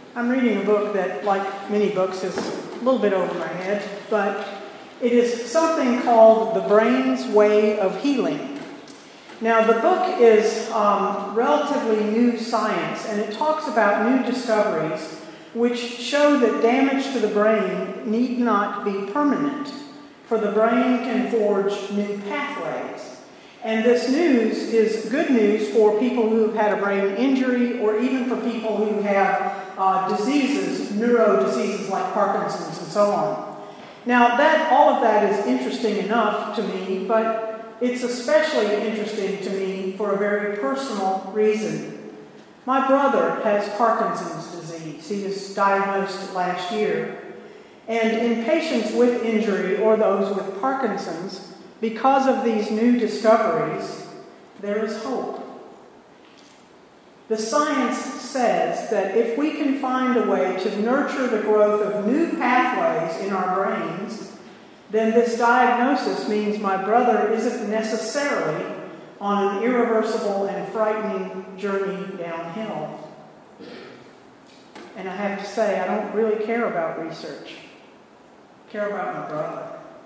I'm reading a book that, like many books, is a little bit over my head, but it is something called The Brain's Way of Healing. Now, the book is relatively new science, and it talks about new discoveries which show that damage to the brain need not be permanent, for the brain can forge new pathways. And this news is good news for people who have had a brain injury, or even for people who have diseases, neuro diseases like Parkinson's and so on. Now, all of that is interesting enough to me, but it's especially interesting to me for a very personal reason. My brother has Parkinson's disease. He was diagnosed last year. And in patients with injury or those with Parkinson's, because of these new discoveries, there is hope. The science says that if we can find a way to nurture the growth of new pathways in our brains, then this diagnosis means my brother isn't necessarily on an irreversible and frightening journey downhill. And I have to say, I don't really care about research. I care about my brother.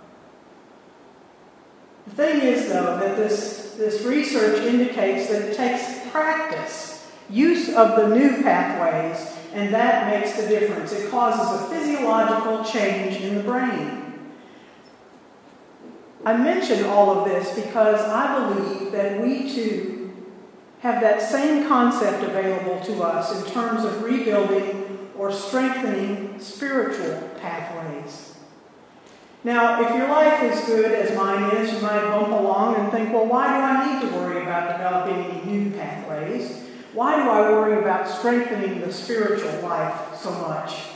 The thing is, though, that this research indicates that it takes practice, use of the new pathways, and that makes the difference. It causes a physiological change in the brain. I mention all of this because I believe that we, too, have that same concept available to us in terms of rebuilding or strengthening spiritual pathways. Now, if your life is good as mine is, you might bump along and think, well, why do I need to worry about developing any new pathways? Why do I worry about strengthening the spiritual life so much?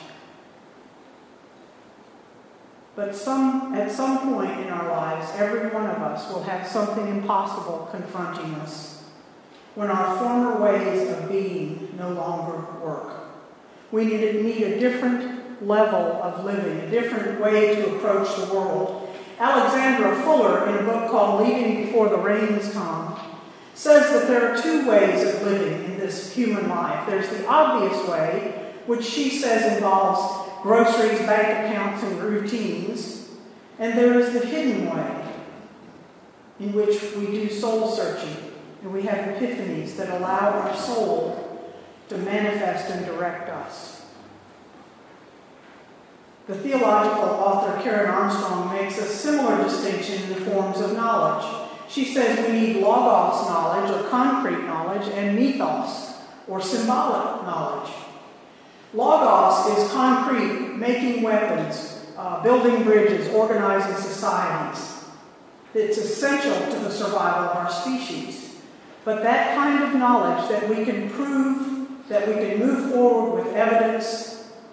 But at some point in our lives, every one of us will have something impossible confronting us when our former ways of being no longer work. We need a different level of living, a different way to approach the world. Alexandra Fuller, in a book called Leaving Before the Rains Come, says that there are two ways of living in this human life. There's the obvious way, which she says involves groceries, bank accounts, and routines. And there is the hidden way, in which we do soul searching, and we have epiphanies that allow our soul to manifest and direct us. The theological author Karen Armstrong makes a similar distinction in the forms of knowledge. She says we need logos knowledge, or concrete knowledge, and mythos, or symbolic knowledge. Logos is concrete, making weapons, building bridges, organizing societies. It's essential to the survival of our species. But that kind of knowledge that we can prove, that we can move forward with evidence,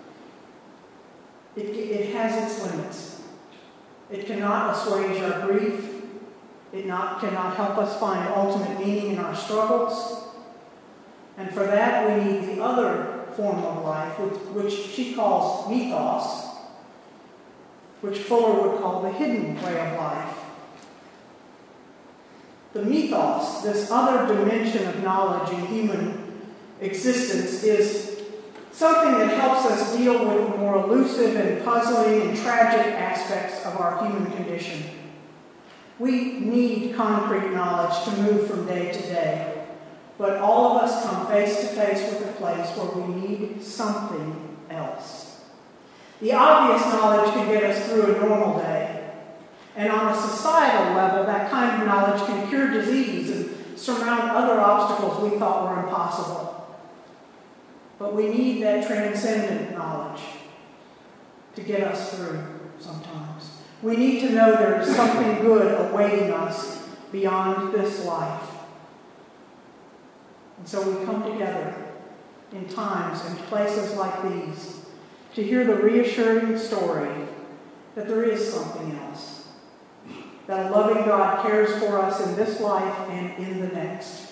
it has its limits. It cannot assuage our grief. It cannot help us find ultimate meaning in our struggles. And for that, we need the other form of life, which she calls mythos, which Fuller would call the hidden way of life. The mythos, this other dimension of knowledge in human existence, is something that helps us deal with the more elusive and puzzling and tragic aspects of our human condition. We need concrete knowledge to move from day to day, but all of us come face to face with a place where we need something else. The obvious knowledge can get us through a normal day, and on a societal level, that kind of knowledge can cure disease and surmount other obstacles we thought were impossible. But we need that transcendent knowledge to get us through sometimes. We need to know there is something good awaiting us beyond this life. And so we come together in times and places like these to hear the reassuring story that there is something else, that a loving God cares for us in this life and in the next.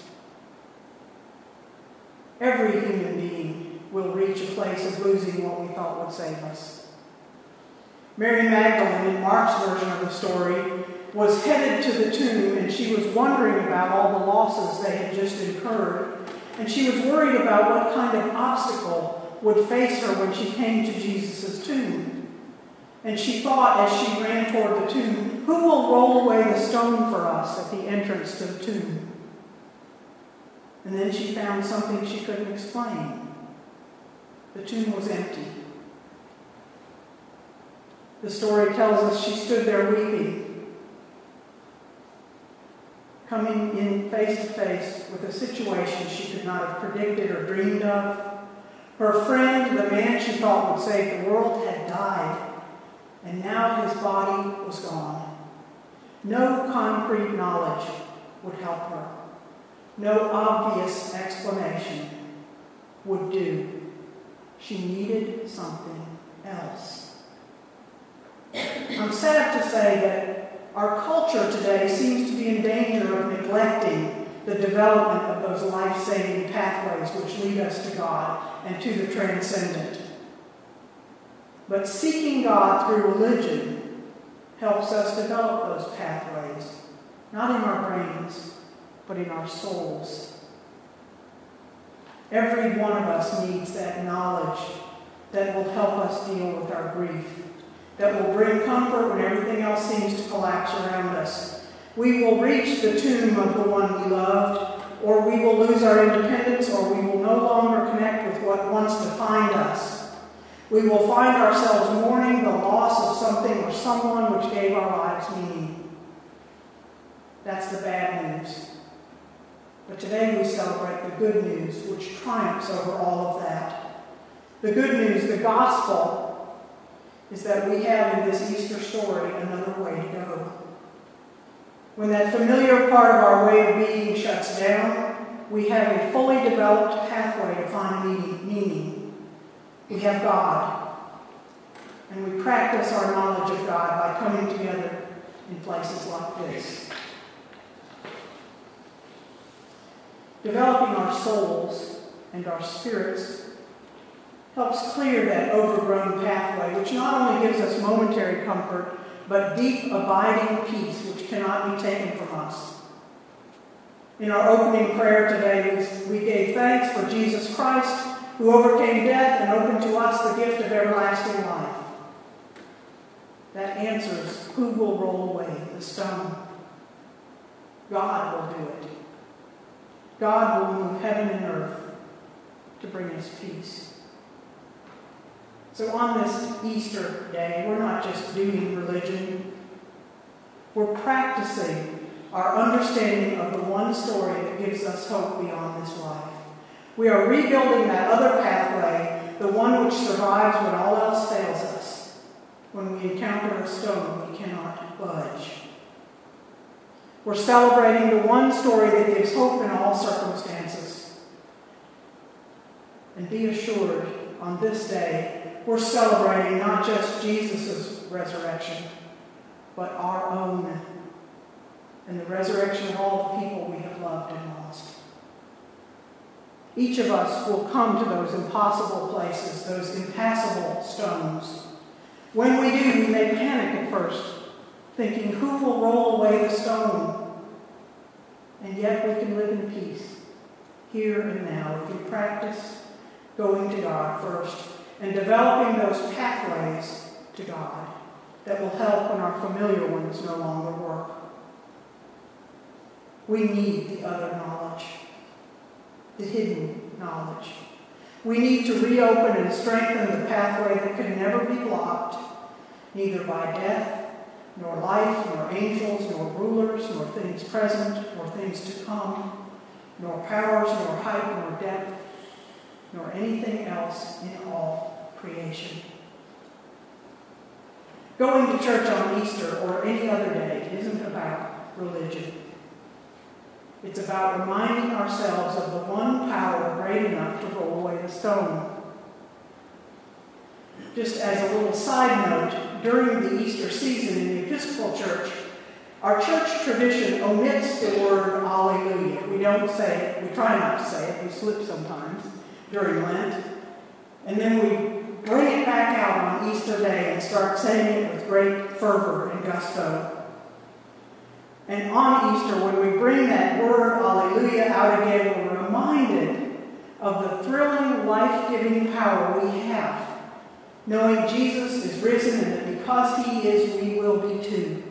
Every human being will reach a place of losing what we thought would save us. Mary Magdalene, in Mark's version of the story, was headed to the tomb, and she was wondering about all the losses they had just incurred. And she was worried about what kind of obstacle would face her when she came to Jesus' tomb. And she thought as she ran toward the tomb, who will roll away the stone for us at the entrance to the tomb? And then she found something she couldn't explain. The tomb was empty. The story tells us she stood there weeping, coming in face to face with a situation she could not have predicted or dreamed of. Her friend, the man she thought would save the world, had died, and now his body was gone. No concrete knowledge would help her. No obvious explanation would do. She needed something else. I'm sad to say that our culture today seems to be in danger of neglecting the development of those life-saving pathways which lead us to God and to the transcendent. But seeking God through religion helps us develop those pathways, not in our brains, but in our souls. Every one of us needs that knowledge that will help us deal with our grief, that will bring comfort when everything else seems to collapse around us. We will reach the tomb of the one we loved, or we will lose our independence, or we will no longer connect with what once defined us. We will find ourselves mourning the loss of something or someone which gave our lives meaning. That's the bad news. But today we celebrate the good news which triumphs over all of that. The good news, the gospel, is that we have in this Easter story another way to go. When that familiar part of our way of being shuts down, we have a fully developed pathway to find meaning. We have God, and we practice our knowledge of God by coming together in places like this. Developing our souls and our spirits helps clear that overgrown pathway, which not only gives us momentary comfort, but deep, abiding peace, which cannot be taken from us. In our opening prayer today, we gave thanks for Jesus Christ, who overcame death and opened to us the gift of everlasting life. That answers, who will roll away the stone? God will do it. God will move heaven and earth to bring us peace. So on this Easter day, we're not just doing religion. We're practicing our understanding of the one story that gives us hope beyond this life. We are rebuilding that other pathway, the one which survives when all else fails us. When we encounter a stone we cannot budge. We're celebrating the one story that gives hope in all circumstances. And be assured, on this day, we're celebrating not just Jesus' resurrection, but our own, and the resurrection of all the people we have loved and lost. Each of us will come to those impossible places, those impassable stones. When we do, we may panic at first, thinking, who will roll away the stone? And yet we can live in peace, here and now, if we practice going to God first and developing those pathways to God that will help when our familiar ones no longer work. We need the other knowledge, the hidden knowledge. We need to reopen and strengthen the pathway that can never be blocked, neither by death, nor life, nor angels, nor rulers, nor things present, nor things to come, nor powers, nor height, nor depth, nor anything else in all creation. Going to church on Easter or any other day isn't about religion. It's about reminding ourselves of the one power great enough to roll away the stone. Just as a little side note, during the Easter season in the Episcopal Church, our church tradition omits the word Alleluia. We don't say it. We try not to say it. We slip sometimes during Lent. And then we bring it back out on Easter Day and start saying it with great fervor and gusto. And on Easter, when we bring that word Alleluia out again, we're reminded of the thrilling life-giving power we have, knowing Jesus is risen and that because he is, we will be too.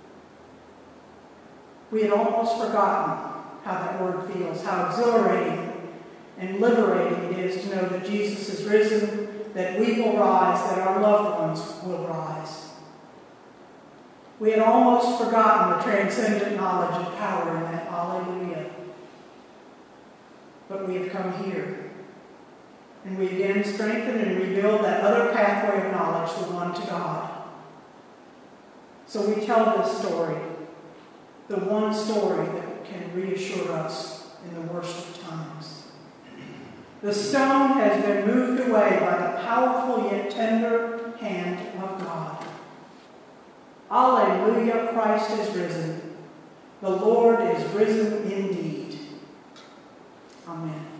We had almost forgotten how that word feels, how exhilarating and liberating it is to know that Jesus is risen, that we will rise, that our loved ones will rise. We had almost forgotten the transcendent knowledge and power in that Alleluia. But we have come here. And we again strengthen and rebuild that other pathway of knowledge, the one to God. So we tell this story, the one story that can reassure us in the worst of times. The stone has been moved away by the powerful yet tender hand of God. Alleluia, Christ is risen. The Lord is risen indeed. Amen.